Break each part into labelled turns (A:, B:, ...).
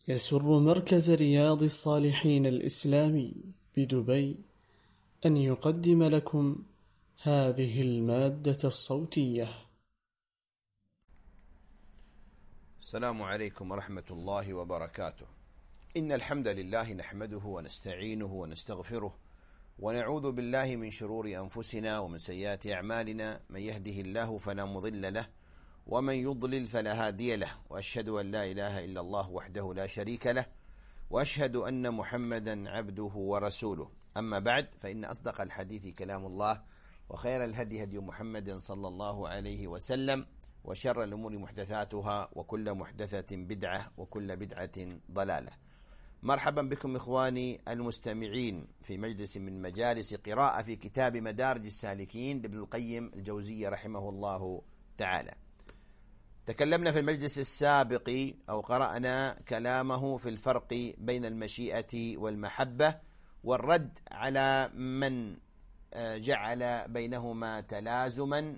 A: يسر مركز رياض الصالحين الإسلامي بدبي أن يقدم لكم هذه المادة الصوتية.
B: السلام عليكم ورحمة الله وبركاته. إن الحمد لله نحمده ونستعينه ونستغفره ونعوذ بالله من شرور أنفسنا ومن سيئات أعمالنا، من يهده الله فلا مضل له ومن يضلل فلا هادي له، وأشهد أن لا إله إلا الله وحده لا شريك له، وأشهد أن محمدا عبده ورسوله. أما بعد، فإن أصدق الحديث كلام الله، وخير الهدي هدي محمد صلى الله عليه وسلم، وشر الأمور محدثاتها، وكل محدثة بدعة، وكل بدعة ضلالة. مرحبا بكم إخواني المستمعين في مجلس من مجالس قراءة في كتاب مدارج السالكين لابن القيم الجوزية رحمه الله تعالى. تكلمنا في المجلس السابق أو قرأنا كلامه في الفرق بين المشيئة والمحبة، والرد على من جعل بينهما تلازما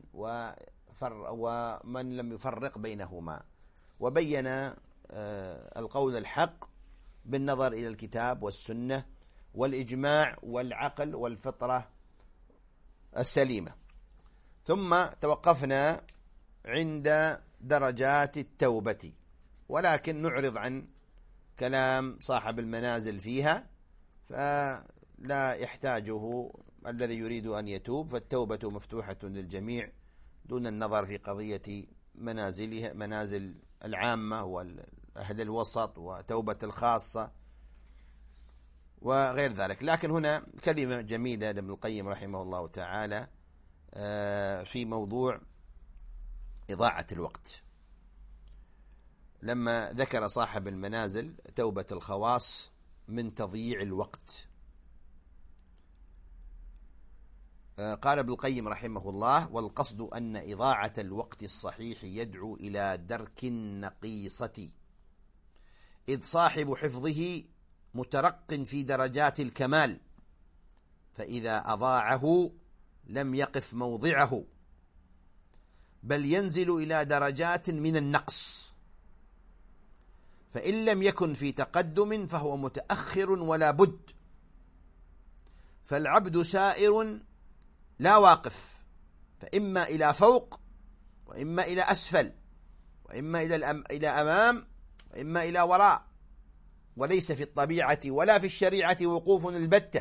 B: ومن لم يفرق بينهما، وبين القول الحق بالنظر إلى الكتاب والسنة والإجماع والعقل والفطرة السليمة. ثم توقفنا عند درجات التوبة، ولكن نعرض عن كلام صاحب المنازل فيها، فلا يحتاجه الذي يريد أن يتوب، فالتوبة مفتوحة للجميع دون النظر في قضية منازل العامة والأهل الوسط وتوبة الخاصة وغير ذلك. لكن هنا كلمة جميلة لابن القيم رحمه الله تعالى في موضوع إضاعة الوقت، لما ذكر صاحب المنازل توبة الخواص من تضييع الوقت. قال ابن القيم رحمه الله: والقصد أن إضاعة الوقت الصحيح يدعو إلى درك النقيصة، إذ صاحب حفظه مترق في درجات الكمال، فإذا أضاعه لم يقف موضعه، بل ينزل إلى درجات من النقص، فإن لم يكن في تقدم فهو متأخر ولا بد، فالعبد سائر لا واقف، فإما إلى فوق وإما إلى أسفل، وإما إلى أمام وإما إلى وراء، وليس في الطبيعة ولا في الشريعة وقوف البتة،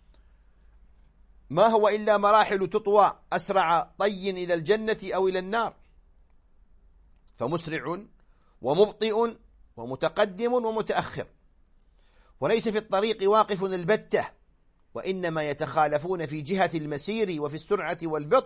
B: ما هو إلا مراحل تطوى أسرع طي إلى الجنة أو إلى النار، فمسرع ومبطئ ومتقدم ومتأخر، وليس في الطريق واقف البتة، وإنما يتخالفون في جهة المسير وفي السرعة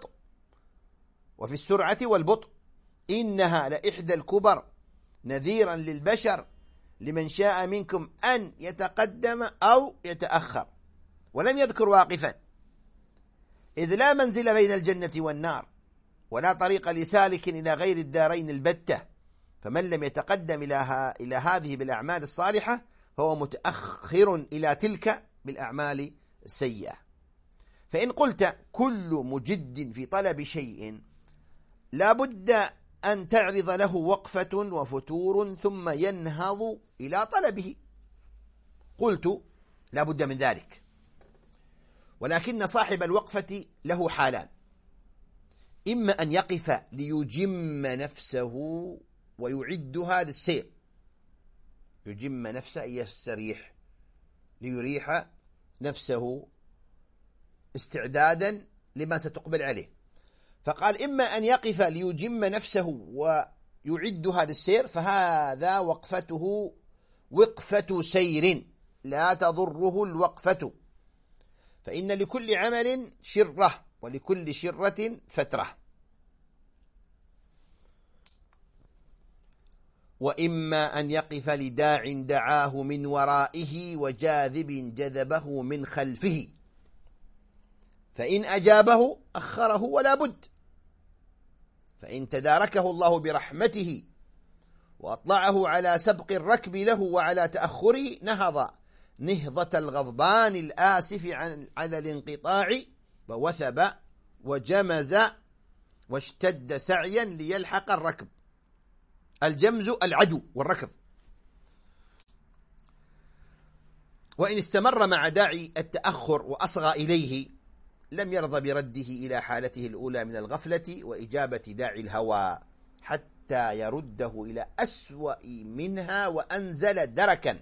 B: والبطء. إنها لإحدى الكبر نذيرا للبشر لمن شاء منكم أن يتقدم أو يتأخر، ولم يذكر واقفا، إذ لا منزل بين الجنة والنار، ولا طريق لسالك إلى غير الدارين البتة، فمن لم يتقدم إلى هذه بالأعمال الصالحة فهو متأخر إلى تلك بالأعمال السيئة. فإن قلت كل مجد في طلب شيء لا بد أن تعرض له وقفة وفتور ثم ينهض إلى طلبه، قلت لا بد من ذلك، ولكن صاحب الوقفة له حالان: إما أن يقف ليجم نفسه ويعدها للسير، يجم نفسه يستريح، ليريح نفسه استعدادا لما ستقبل عليه، فقال إما أن يقف ليجم نفسه ويعدها للسير، فهذا وقفته وقفة سير لا تضره الوقفة، فإن لكل عمل شرة ولكل شرة فترة. وإما أن يقف لداع دعاه من ورائه وجاذب جذبه من خلفه، فإن أجابه أخره ولا بد، فإن تداركه الله برحمته وأطلعه على سبق الركب له وعلى تأخره نهض نهضة الغضبان الآسف على الانقطاع، ووثب وجمز واشتد سعيا ليلحق الركب. الجمز العدو والركض. وإن استمر مع داعي التأخر وأصغى إليه لم يرضى برده إلى حالته الأولى من الغفلة وإجابة داعي الهوى حتى يرده إلى أسوأ منها وأنزل دركا،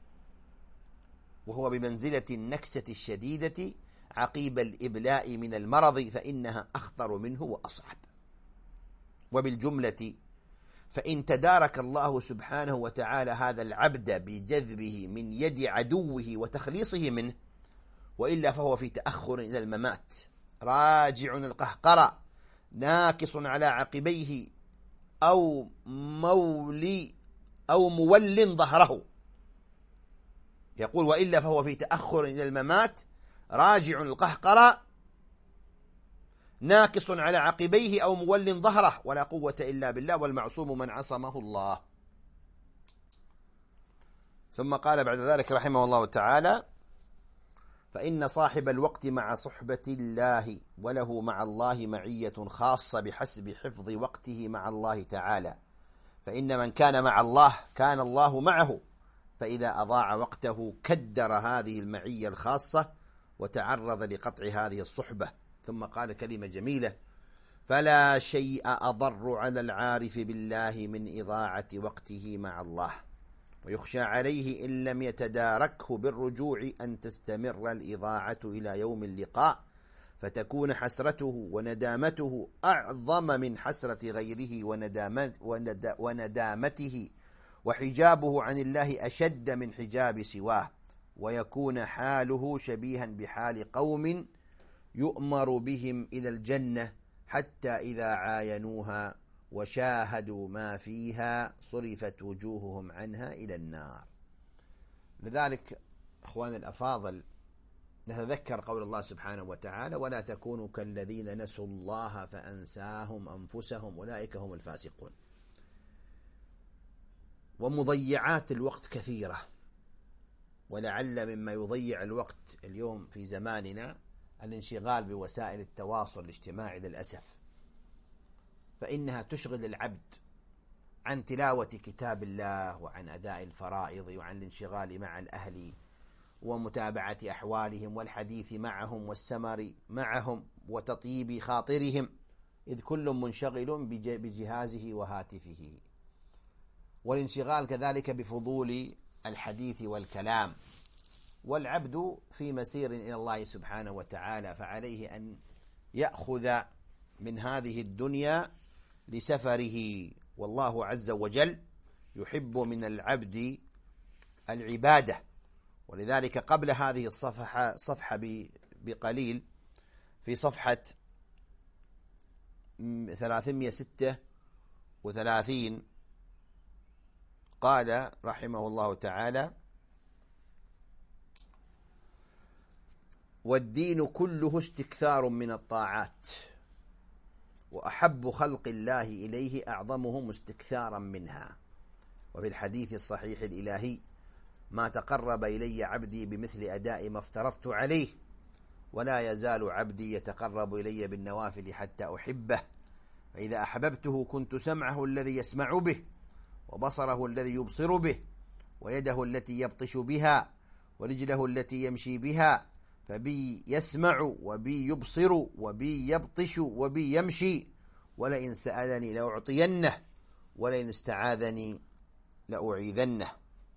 B: وهو بمنزلة النكسة الشديدة عقيب الإبلاء من المرض، فإنها أخطر منه وأصعب. وبالجملة فإن تدارك الله سبحانه وتعالى هذا العبد بجذبه من يد عدوه وتخليصه منه، وإلا فهو في تأخر إلى الممات راجع القهقرى ناكص على عقبيه أو مول ظهره. يقول وإلا فهو في تأخر إلى الممات راجع القهقرى ناكص على عقبيه أو مول ظهره، ولا قوة إلا بالله، والمعصوم من عصمه الله. ثم قال بعد ذلك رحمه الله تعالى: فإن صاحب الوقت مع صحبة الله وله مع الله معية خاصة بحسب حفظ وقته مع الله تعالى، فإن من كان مع الله كان الله معه، فإذا أضاع وقته كدر هذه المعية الخاصة وتعرض لقطع هذه الصحبة. ثم قال كلمة جميلة: فلا شيء أضر على العارف بالله من إضاعة وقته مع الله، ويخشى عليه إن لم يتداركه بالرجوع أن تستمر الإضاعة إلى يوم اللقاء، فتكون حسرته وندامته أعظم من حسرة غيره وندامته، وحجابه عن الله أشد من حجاب سواه، ويكون حاله شبيها بحال قوم يؤمر بهم إلى الجنة حتى إذا عاينوها وشاهدوا ما فيها صرفت وجوههم عنها إلى النار. لذلك أخوان الأفاضل نتذكر قول الله سبحانه وتعالى: ولا تكونوا كالذين نسوا الله فأنساهم أنفسهم أولئك هم الفاسقون. ومضيعات الوقت كثيرة، ولعل مما يضيع الوقت اليوم في زماننا الانشغال بوسائل التواصل الاجتماعي للأسف، فإنها تشغل العبد عن تلاوة كتاب الله وعن أداء الفرائض وعن الانشغال مع الأهل ومتابعة أحوالهم والحديث معهم والسمر معهم وتطيب خاطرهم، إذ كل منشغل بجهازه وهاتفه، والانشغال كذلك بفضول الحديث والكلام. والعبد في مسير إلى الله سبحانه وتعالى، فعليه أن يأخذ من هذه الدنيا لسفره، والله عز وجل يحب من العبد العبادة. ولذلك قبل هذه الصفحة بقليل في صفحة 336 قال رحمه الله تعالى: والدين كله استكثار من الطاعات، وأحب خلق الله إليه أعظمهم استكثارا منها. وفي الحديث الصحيح الإلهي: ما تقرب إلي عبدي بمثل أداء ما افترضت عليه، ولا يزال عبدي يتقرب إلي بالنوافل حتى أحبه، فإذا أحببته كنت سمعه الذي يسمع به، وبصره الذي يبصر به، ويده التي يبطش بها، ورجله التي يمشي بها، فبي يسمع وبي يبصر وبي يبطش وبي يمشي، ولئن سألني لأعطينه، ولئن استعاذني لأعيذنه.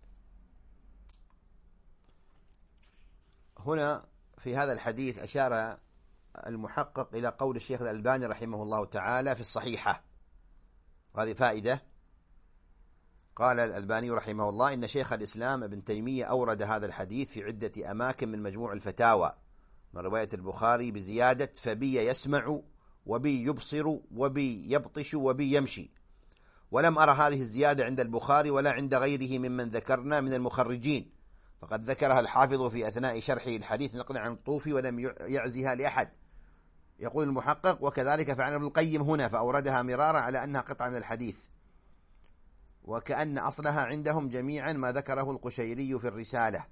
B: هنا في هذا الحديث أشار المحقق إلى قول الشيخ الألباني رحمه الله تعالى في الصحيحة، وهذه فائدة. قال الألباني رحمه الله: إن شيخ الإسلام ابن تيمية أورد هذا الحديث في عدة أماكن من مجموع الفتاوى من رواية البخاري بزيادة فبي يسمع وبي يبصر وبي يبطش وبي يمشي، ولم أرى هذه الزيادة عند البخاري ولا عند غيره ممن ذكرنا من المخرجين، فقد ذكرها الحافظ في أثناء شرحه الحديث نقلا عن الطوفي ولم يعزها لأحد. يقول المحقق: وكذلك فعل ابن القيم هنا، فأوردها مرارا على أنها قطعة من الحديث، وكأن أصلها عندهم جميعا ما ذكره القشيري في الرسالة.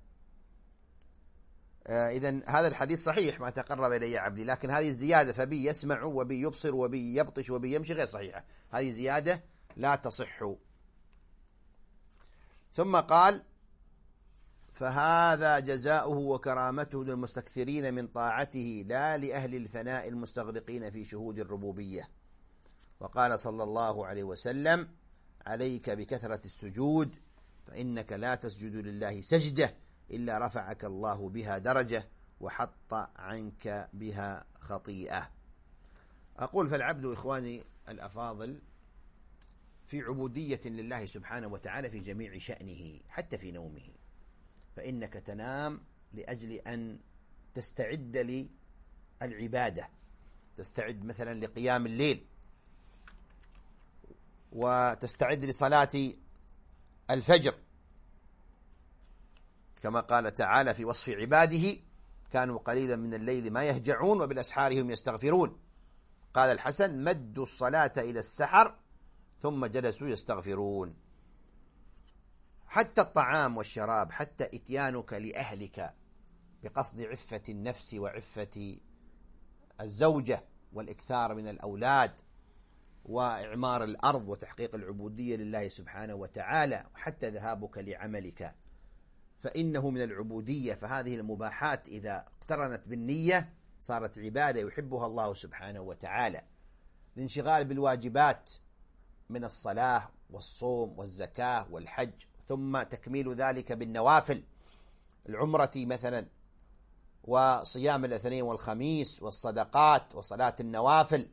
B: إذن هذا الحديث صحيح: ما تقرب إلي عبدي، لكن هذه الزيادة فبي يسمع وبي يبصر وبي يبطش وبي يمشي غير صحيحة، هذه زيادة لا تصح. ثم قال فهذا جزاؤه وكرامته للمستكثرين من طاعته لا لأهل الفناء المستغرقين في شهود الربوبية. وقال صلى الله عليه وسلم: عليك بكثرة السجود فإنك لا تسجد لله سجدة إلا رفعك الله بها درجة وحط عنك بها خطيئة. أقول فالعبد إخواني الأفاضل في عبودية لله سبحانه وتعالى في جميع شأنه حتى في نومه، فإنك تنام لأجل أن تستعد للعبادة، تستعد مثلا لقيام الليل، وتستعد لصلاة الفجر، كما قال تعالى في وصف عباده: كانوا قليلا من الليل ما يهجعون وبالأسحار هم يستغفرون. قال الحسن: مدوا الصلاة إلى السحر ثم جلسوا يستغفرون. حتى الطعام والشراب، حتى إتيانك لأهلك بقصد عفة النفس وعفة الزوجة والإكثار من الأولاد وإعمار الأرض وتحقيق العبودية لله سبحانه وتعالى، وحتى ذهابك لعملك فإنه من العبودية. فهذه المباحات إذا اقترنت بالنية صارت عبادة يحبها الله سبحانه وتعالى. الانشغال بالواجبات من الصلاة والصوم والزكاة والحج، ثم تكميل ذلك بالنوافل، العمرة مثلا، وصيام الاثنين والخميس، والصدقات، وصلاة النوافل،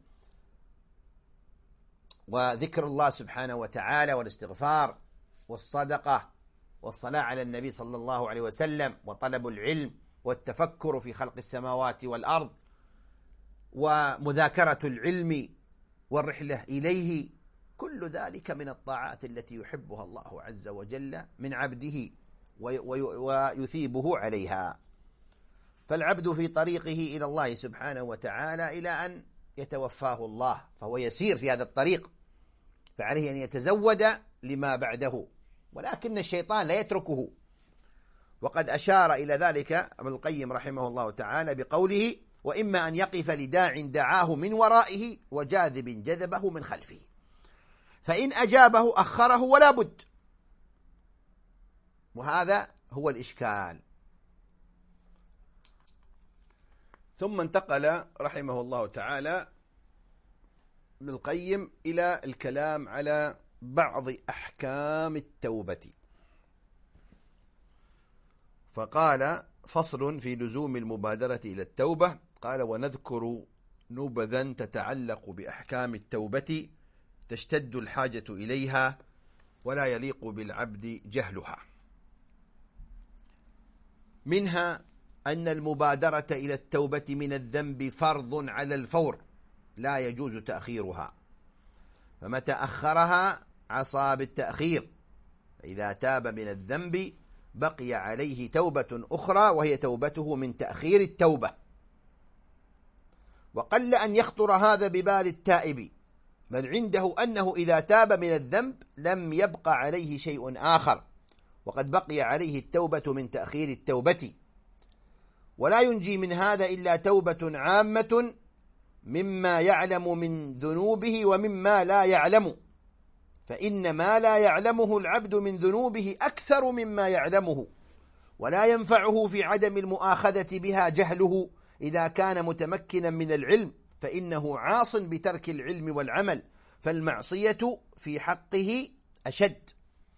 B: وذكر الله سبحانه وتعالى، والاستغفار، والصدقة، والصلاة على النبي صلى الله عليه وسلم، وطلب العلم، والتفكر في خلق السماوات والأرض، ومذاكرة العلم والرحلة إليه. كل ذلك من الطاعات التي يحبها الله عز وجل من عبده ويثيبه عليها. فالعبد في طريقه إلى الله سبحانه وتعالى إلى أن يتوفاه الله، فهو يسير في هذا الطريق، فعليه أن يتزود لما بعده، ولكن الشيطان لا يتركه. وقد أشار إلى ذلك ابن القيم رحمه الله تعالى بقوله: وإما أن يقف لداع دعاه من ورائه وجاذب جذبه من خلفه، فإن أجابه أخره ولا بد. وهذا هو الإشكال. ثم انتقل رحمه الله تعالى ابن القيم إلى الكلام على بعض أحكام التوبة، فقال: فصل في لزوم المبادرة إلى التوبة. قال: ونذكر نبذا تتعلق بأحكام التوبة تشتد الحاجة إليها ولا يليق بالعبد جهلها. منها أن المبادرة إلى التوبة من الذنب فرض على الفور، لا يجوز تأخيرها، فمتى أخرها عصى بالتأخير. فإذا تاب من الذنب بقي عليه توبة أخرى، وهي توبته من تأخير التوبة. وقل أن يخطر هذا ببال التائب، بل عنده أنه إذا تاب من الذنب لم يبق عليه شيء آخر، وقد بقي عليه التوبة من تأخير التوبة. ولا ينجي من هذا إلا توبة عامة مما يعلم من ذنوبه ومما لا يعلم، فإن ما لا يعلمه العبد من ذنوبه أكثر مما يعلمه، ولا ينفعه في عدم المؤاخذة بها جهله إذا كان متمكنا من العلم، فإنه عاص بترك العلم والعمل، فالمعصية في حقه أشد.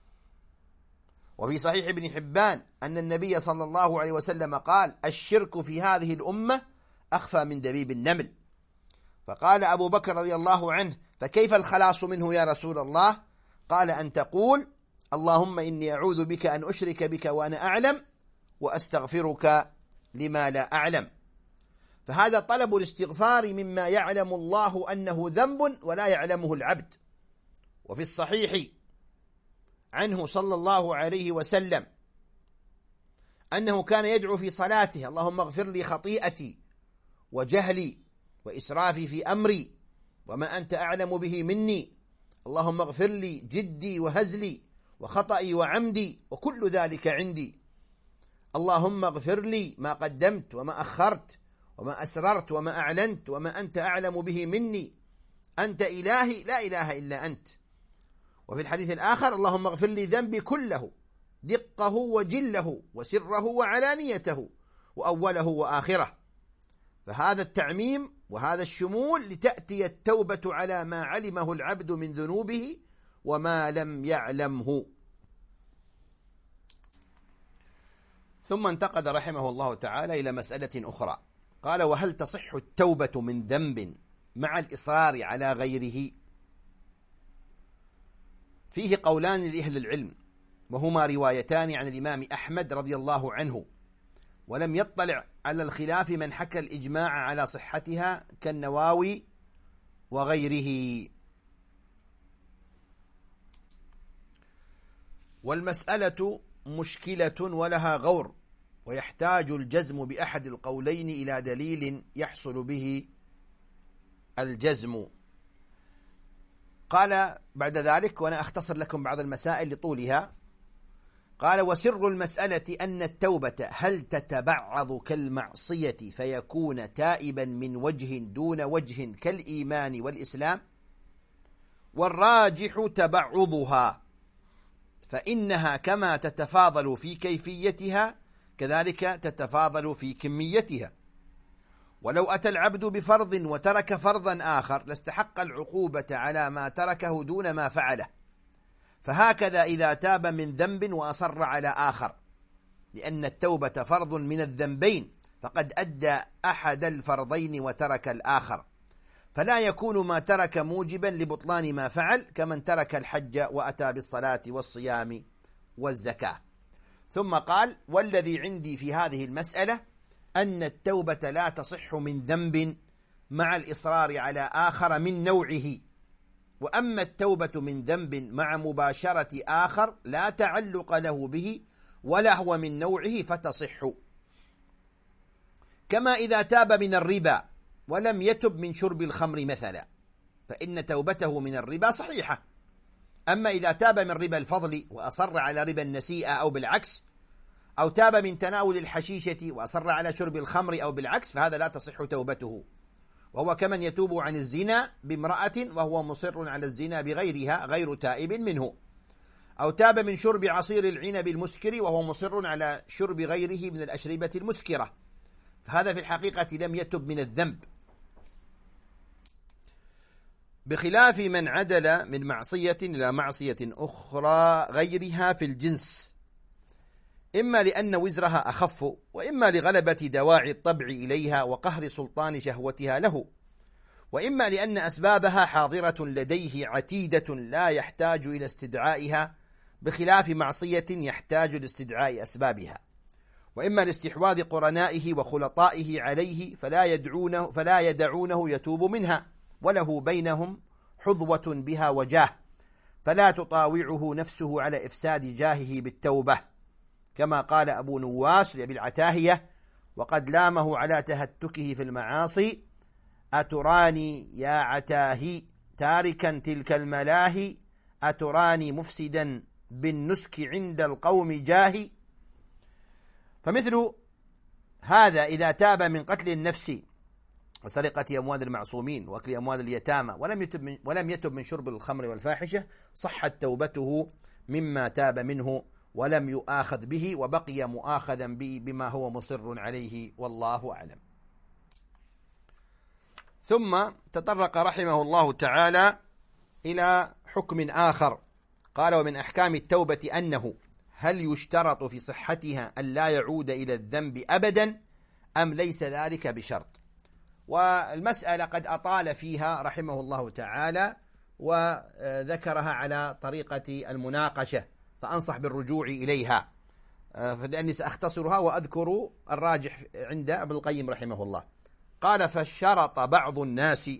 B: وفي صحيح ابن حبان أن النبي صلى الله عليه وسلم قال: الشرك في هذه الأمة أخفى من دبيب النمل. فقال أبو بكر رضي الله عنه: فكيف الخلاص منه يا رسول الله؟ قال: أن تقول: اللهم إني أعوذ بك أن أشرك بك وأنا أعلم، وأستغفرك لما لا أعلم. فهذا طلب الاستغفار مما يعلم الله أنه ذنب ولا يعلمه العبد. وفي الصحيح عنه صلى الله عليه وسلم أنه كان يدعو في صلاته: اللهم اغفر لي خطيئتي وجهلي وإسرافي في أمري وما أنت أعلم به مني، اللهم اغفر لي جدي وهزلي وخطئي وعمدي وكل ذلك عندي، اللهم اغفر لي ما قدمت وما أخرت وما أسررت وما أعلنت وما أنت أعلم به مني، أنت إلهي لا إله إلا أنت. وفي الحديث الآخر: اللهم اغفر لي ذنبي كله دقه وجله وسره وعلانيته وأوله وآخره. فهذا التعميم وهذا الشمول لتأتي التوبة على ما علمه العبد من ذنوبه وما لم يعلمه. ثم انتقد رحمه الله تعالى إلى مسألة أخرى، قال: وهل تصح التوبة من ذنب مع الإصرار على غيره؟ فيه قولان لأهل العلم، وهما روايتان عن الإمام أحمد رضي الله عنه، ولم يطلع على الخلاف من حكى الإجماع على صحتها كالنواوي وغيره. والمسألة مشكلة ولها غور، ويحتاج الجزم بأحد القولين إلى دليل يحصل به الجزم. قال بعد ذلك، وأنا أختصر لكم بعض المسائل لطولها، قال: وسر المسألة أن التوبة هل تتبعض كالمعصية فيكون تائبا من وجه دون وجه كالإيمان والإسلام؟ والراجح تبعضها، فإنها كما تتفاضل في كيفيتها كذلك تتفاضل في كميتها. ولو أتى العبد بفرض وترك فرضا آخر لاستحق العقوبة على ما تركه دون ما فعله، فهكذا إذا تاب من ذنب وأصر على آخر، لأن التوبة فرض من الذنبين، فقد أدى أحد الفرضين وترك الآخر، فلا يكون ما ترك موجبا لبطلان ما فعل، كمن ترك الحج وأتى بالصلاة والصيام والزكاة. ثم قال: والذي عندي في هذه المسألة أن التوبة لا تصح من ذنب مع الإصرار على آخر من نوعه، وأما التوبة من ذنب مع مباشرة آخر لا تعلق له به ولا هو من نوعه فتصح. كما إذا تاب من الربا ولم يتب من شرب الخمر مثلا، فإن توبته من الربا صحيحة. أما إذا تاب من ربا الفضل وأصر على ربا النسيئة أو بالعكس، أو تاب من تناول الحشيشة وأصر على شرب الخمر أو بالعكس، فهذا لا تصح توبته، وهو كمن يتوب عن الزنا بامرأة وهو مصر على الزنا بغيرها غير تائب منه، أو تاب من شرب عصير العنب المسكر وهو مصر على شرب غيره من الأشربة المسكرة، فهذا في الحقيقة لم يتب من الذنب، بخلاف من عدل من معصية إلى معصية أخرى غيرها في الجنس، إما لأن وزرها أخف، وإما لغلبة دواعي الطبع إليها وقهر سلطان شهوتها له، وإما لأن أسبابها حاضرة لديه عتيدة لا يحتاج إلى استدعائها، بخلاف معصية يحتاج لاستدعاء أسبابها، وإما لاستحواذ قرنائه وخلطائه عليه فلا يدعونه يتوب منها، وله بينهم حظوة بها وجاه، فلا تطاوعه نفسه على إفساد جاهه بالتوبة، كما قال أبو نواس لأبي العتاهية وقد لامه على تهتكه في المعاصي: أتراني يا عتاهي تاركا تلك الملاهي، أتراني مفسدا بالنسك عند القوم جاهي. فمثل هذا إذا تاب من قتل النفس وسرقة أموال المعصومين وأكل أموال اليتامى ولم يتب من شرب الخمر والفاحشة، صحت توبته مما تاب منه ولم يؤاخذ به، وبقي مؤاخذا بما هو مصر عليه، والله أعلم. ثم تطرق رحمه الله تعالى إلى حكم آخر، قال: ومن أحكام التوبة أنه هل يشترط في صحتها أن لا يعود إلى الذنب أبدا أم ليس ذلك بشرط؟ والمسألة قد أطال فيها رحمه الله تعالى وذكرها على طريقة المناقشة، فأنصح بالرجوع إليها، لأني سأختصرها وأذكر الراجح عند ابن القيم رحمه الله. قال: فشرط بعض الناس،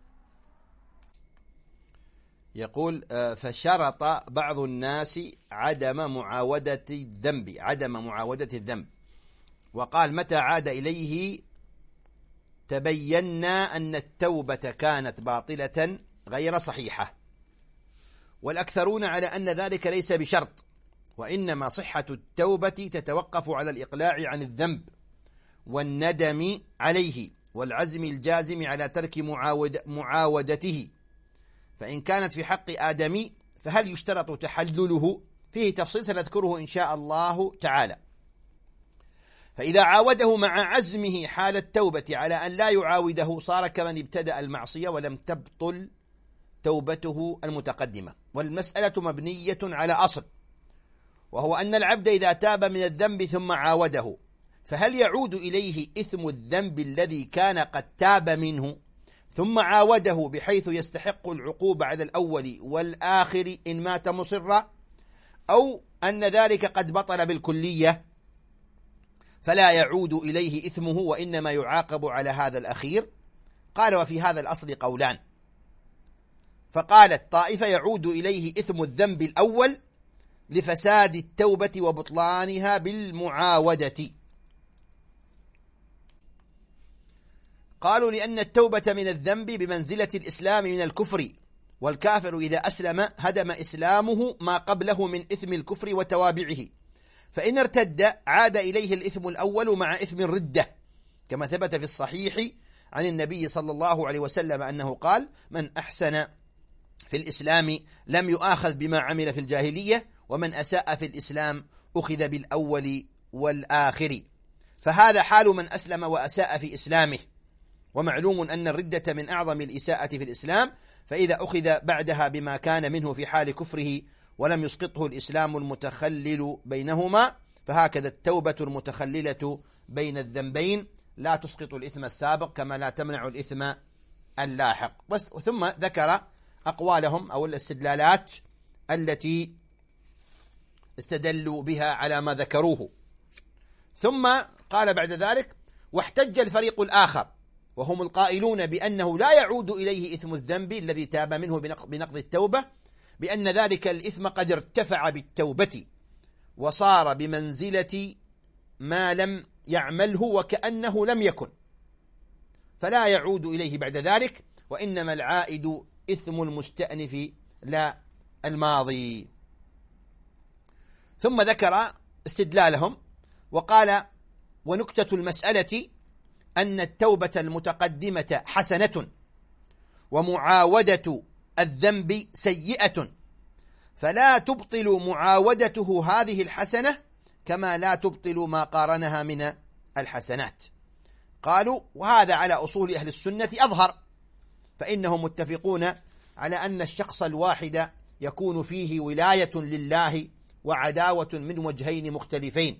B: يقول: فشرط بعض الناس عدم معاودة الذنب، وقال: متى عاد إليه تبينا أن التوبة كانت باطلة غير صحيحة. والأكثرون على أن ذلك ليس بشرط، وإنما صحة التوبة تتوقف على الإقلاع عن الذنب والندم عليه والعزم الجازم على ترك معاودته. فإن كانت في حق آدمي فهل يشترط تحلله فيه تفصيل سنذكره إن شاء الله تعالى. فإذا عاوده مع عزمه حال التوبة على أن لا يعاوده صار كمن ابتدأ المعصية ولم تبطل توبته المتقدمة. والمسألة مبنية على أصل، وهو أن العبد إذا تاب من الذنب ثم عاوده فهل يعود إليه إثم الذنب الذي كان قد تاب منه ثم عاوده بحيث يستحق العقوبة على الأول والآخر إن مات مصرا، أو أن ذلك قد بطل بالكلية فلا يعود إليه إثمه وإنما يعاقب على هذا الأخير؟ قال وفي هذا الأصل قولان. فقالت طائفة يعود إليه إثم الذنب الأول لفساد التوبة وبطلانها بالمعاودة. قالوا لأن التوبة من الذنب بمنزلة الإسلام من الكفر، والكافر إذا أسلم هدم إسلامه ما قبله من إثم الكفر وتوابعه، فإن ارتد عاد إليه الإثم الأول مع إثم الردة، كما ثبت في الصحيح عن النبي صلى الله عليه وسلم أنه قال: من أحسن في الإسلام لم يؤاخذ بما عمل في الجاهلية، ومن أساء في الإسلام أخذ بالأول والآخر. فهذا حال من أسلم وأساء في إسلامه، ومعلوم أن الردة من أعظم الإساءة في الإسلام، فإذا أخذ بعدها بما كان منه في حال كفره ولم يسقطه الإسلام المتخلل بينهما، فهكذا التوبة المتخللة بين الذنبين لا تسقط الإثم السابق كما لا تمنع الإثم اللاحق. ثم ذكر أقوالهم أو الاستدلالات التي استدلوا بها على ما ذكروه. ثم قال بعد ذلك: واحتج الفريق الآخر وهم القائلون بأنه لا يعود إليه إثم الذنب الذي تاب منه بنقض التوبة، بأن ذلك الإثم قد ارتفع بالتوبة وصار بمنزلة ما لم يعمله وكأنه لم يكن، فلا يعود إليه بعد ذلك، وإنما العائد إثم المستأنف لا الماضي. ثم ذكر استدلالهم وقال: ونكتة المسألة أن التوبة المتقدمة حسنة ومعاودة الذنب سيئة، فلا تبطل معاودته هذه الحسنة كما لا تبطل ما قارنها من الحسنات. قالوا: وهذا على أصول أهل السنة أظهر، فإنهم متفقون على أن الشخص الواحد يكون فيه ولاية لله وعداوة من وجهين مختلفين،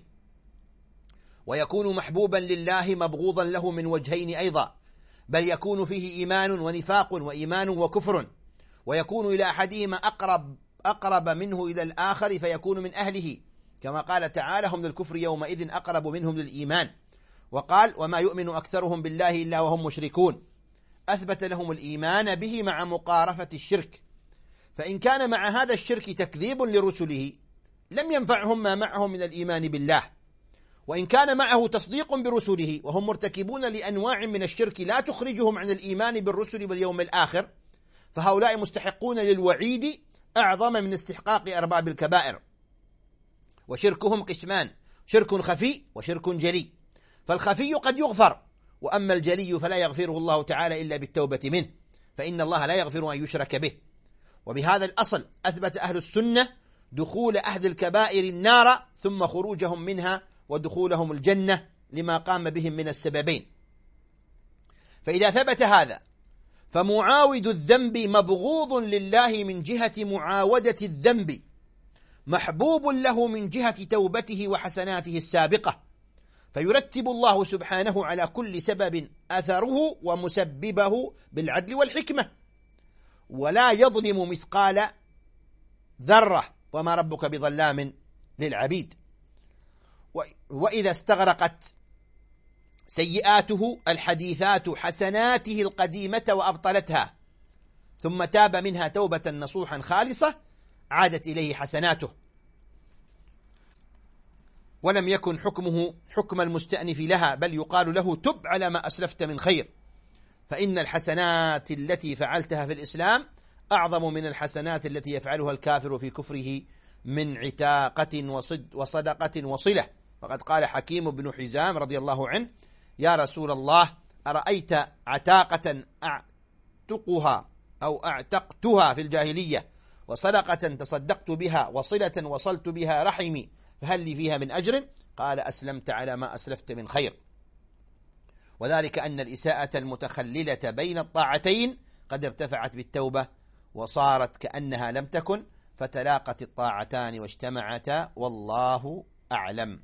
B: ويكون محبوبا لله مبغوضا له من وجهين أيضا، بل يكون فيه إيمان ونفاق وإيمان وكفر، ويكون إلى أحدهما أقرب منه إلى الآخر فيكون من أهله، كما قال تعالى: هم للكفر يومئذ أقرب منهم للإيمان. وقال: وما يؤمن أكثرهم بالله إلا وهم مشركون. أثبت لهم الإيمان به مع مقارفة الشرك، فإن كان مع هذا الشرك تكذيب لرسله لم ينفعهم ما معهم من الإيمان بالله، وإن كان معه تصديق برسله وهم مرتكبون لأنواع من الشرك لا تخرجهم عن الإيمان بالرسل واليوم الآخر، فهؤلاء مستحقون للوعيد أعظم من استحقاق أرباب الكبائر. وشركهم قسمان: شرك خفي وشرك جلي، فالخفي قد يغفر، وأما الجلي فلا يغفره الله تعالى إلا بالتوبة منه، فإن الله لا يغفر أن يشرك به. وبهذا الأصل أثبت أهل السنة دخول أهل الكبائر النار ثم خروجهم منها ودخولهم الجنة لما قام بهم من السببين. فإذا ثبت هذا فمعاود الذنب مبغوض لله من جهة معاودة الذنب، محبوب له من جهة توبته وحسناته السابقة، فيرتب الله سبحانه على كل سبب أثره ومسببه بالعدل والحكمة، ولا يظلم مثقال ذرة، وما ربك بظلام للعبيد. وإذا استغرقت سيئاته الحديثات حسناته القديمة وأبطلتها، ثم تاب منها توبة نصوحا خالصة، عادت إليه حسناته، ولم يكن حكمه حكم المستأنف لها، بل يقال له: تب على ما أسلفت من خير، فإن الحسنات التي فعلتها في الإسلام أعظم من الحسنات التي يفعلها الكافر في كفره من عتاقة وصدقة وصلة. وقد قال حكيم بن حزام رضي الله عنه: يا رسول الله، أرأيت عتاقة أعتقتها في الجاهلية وصدقة تصدقت بها وصلة وصلت بها رحمي فهل لي فيها من أجر؟ قال أسلمت على ما أسلفت من خير. وذلك أن الإساءة المتخللة بين الطاعتين قد ارتفعت بالتوبة وصارت كأنها لم تكن، فتلاقت الطاعتان واجتمعتا، والله أعلم.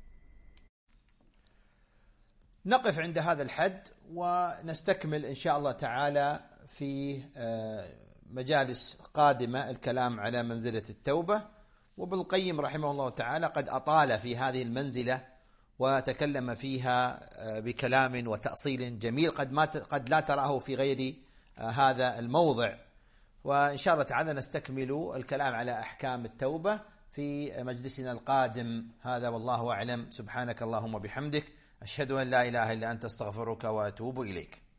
B: نقف عند هذا الحد ونستكمل إن شاء الله تعالى في مجالس قادمة الكلام على منزلة التوبة. وابن القيم رحمه الله تعالى قد أطال في هذه المنزلة وتكلم فيها بكلام وتأصيل جميل قد لا تراه في غير هذا الموضع. وإن شاء الله تعالى نستكمل الكلام على أحكام التوبة في مجلسنا القادم. هذا والله أعلم. سبحانك اللهم وبحمدك، أشهد أن لا إله إلا أنت، استغفرك وأتوب إليك.